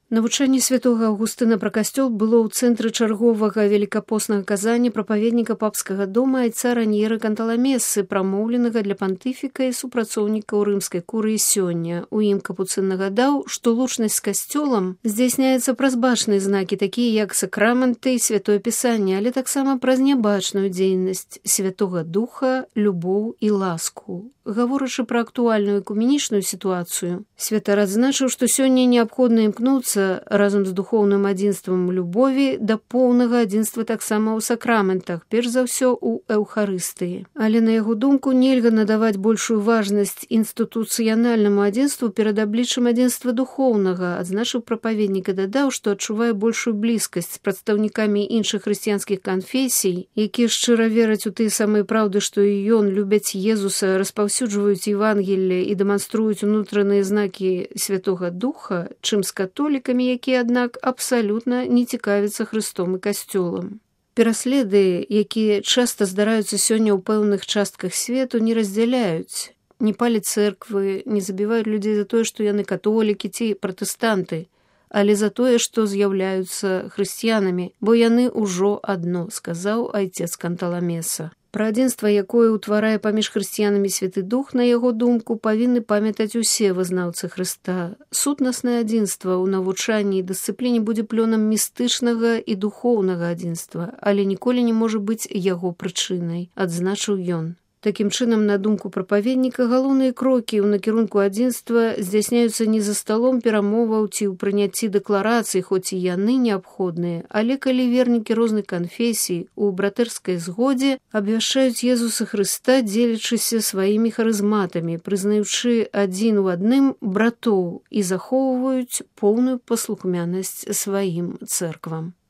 Навучанне святога Аўгустына пра касцёл было ў цэнтры чарговага велікапоснага казання прапаведніка папскага дома айца Раньеры Канталамесы, прамоўленага для пантыфіка і супрацоўнікаў рымскай курыі сёння. У ім капуцын нагадаў, што лучнасць з касцёлам здзяйсняецца праз бачныя знакі, такія як сакраменты і святое пісанне, але таксама праз нябачную дзейнасць святога духа, любоў і ласку. Гаворачы пра актуальную экуменічную сітуацыю, святар адзначыў, што сёння неабходна імкнуцца разам з духоўным адзінствам любові да поўнага адзінства таксама ў сакраментах, перш за ўсё ў эўхарыстыі. Але, на яго думку, нельга надаваць большую важнасць інстытуцыянальнаму адзінству перад абліччам адзінства духоўнага, адзначыў прапаведнік і дадаў, што адчувае большую блізкасць з прадстаўнікамі іншых хрысціянскіх канфесій, якія шчыра вераць у тыя самыя праўды, што і ён, любяць Езуса, распаўсюджваюць Евангелле і дэманструюць унутраныя знакі святога духа, чым з католікамі, якія, аднак, абсалютна не цікавяцца Хрыстом і касцёлам. Пераследы, якія часта здараюцца сёння ў пэўных частках свету, не раздзяляюць, не паляць цэрквы, не забіваюць людзей за тое, што яны католікі ці пратэстанты, але за тое, што з'яўляюцца хрысціянамі, бо яны ўжо адно, сказаў айцец Канталамеса. Пра адзінства, якое ўтварае паміж хрысціянамі святы дух, на яго думку, павінны памятаць усе вызнаўцы Хрыста. Сутнаснае адзінства ў навучанні і дысцыпліне будзе плёнам містычнага і духоўнага адзінства, але ніколі не можа быць яго прычынай, адзначыў ён. Такім чынам, на думку прапаведніка, галоўныя крокі ў накірунку адзінства здзяйсняюцца не за сталом перамоваў ці ў прыняцці дэкларацый, хоць і яны неабходныя, але калі вернікі розных канфесій у братэрскай згодзе абвяшчаюць Езуса Хрыста, дзелячыся сваімі харызматамі, прызнаючы адзін у адным братоў і захоўваюць поўную паслухмянасць сваім цэрквам.